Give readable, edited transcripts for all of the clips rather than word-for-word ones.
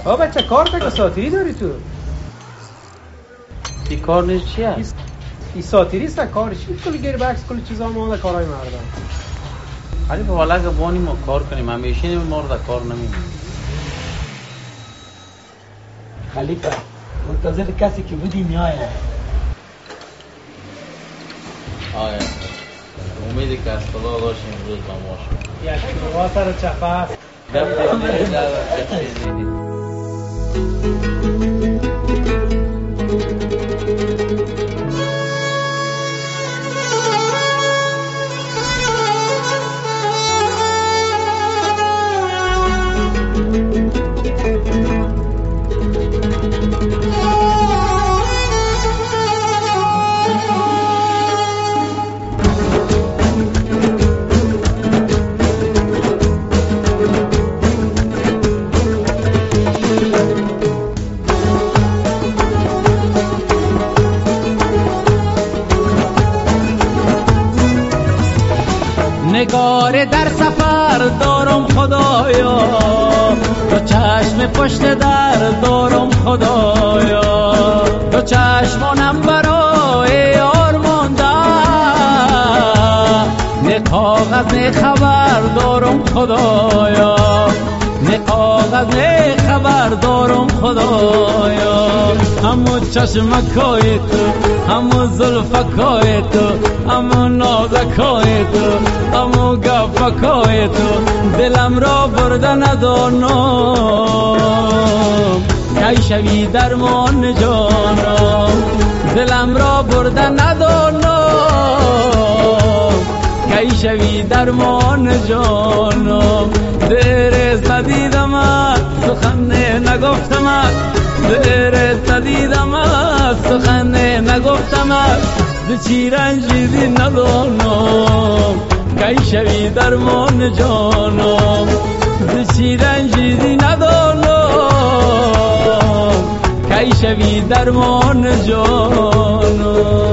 آقا بچه کار تا ساتیری داری تو؟ این کار نیست چیه؟ این ساتیری است کارش کلی گیر بکس کلی چیزا مونده کارهای مردم. ولی به والا که بانی ما کار کنیم همیشه ما رو در کار نمیدیم. خلیفه منتظر کسی که بودی میآید. آیا امیدی که از خدا داشتیم امروز با ما شد. یک شروع سر چپه است. نگار در سفر دارم خدایا، دو چشم پشت در دارم خدایا، دو چشمانم برای یار مانده، نه کاغذ نه خبر دارم خدایا، نه کاغذ نه خبر دارم خدایا. همو چشمکای تو، همو زلفکای تو، همو نازکای تو، همو گفکای تو، دلم را برده ندانم کی شوی درمان جانم، دلم را برده ندانم کی شوی درمان جانم. دیرست ندیدم سخن نگفتم، دیرست ندیدم سخن نگفتم، ز چی رنجیدی ندانم کی شوی درمان جانم، ز چی رنجیدی ندانم کی شوی درمان جانم.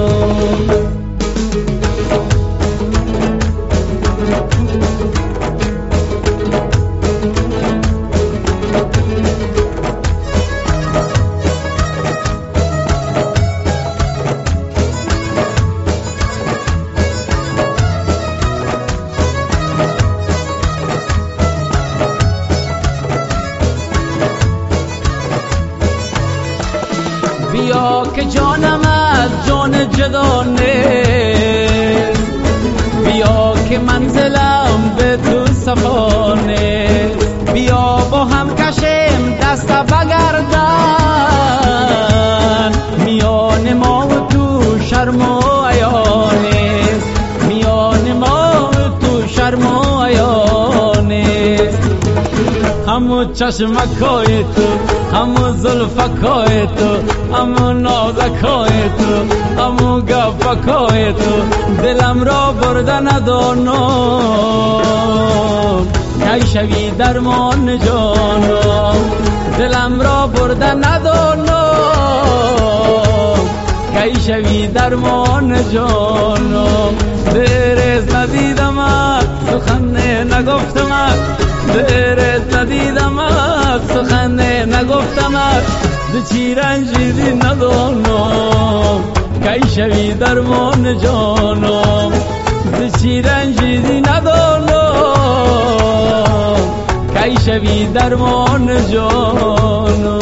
بیا که جانم از جان جدا نیست، بیا که منزلم به تو صفا نیست، بیا با هم کشیم دست بگردن، میان ما و تو شرم و حیا نیست، میان ما و تو شرم و حیا نیست. همو چشمکای تو، همو زلفکای تو، همو نازکای تو، همو گفکای تو، دلم را برده ندانم کی شوی درمان جانم، دلم را برده ندانم کی شوی درمان جانم. دیرست ندیدم سخن نگفتم، دیرست ندیدم سخن نگفتم، ز چی رنجیدی ندانم کی شوی درمان جانم، ز چی رنجیدی ندانم کی شوی درمان جانم.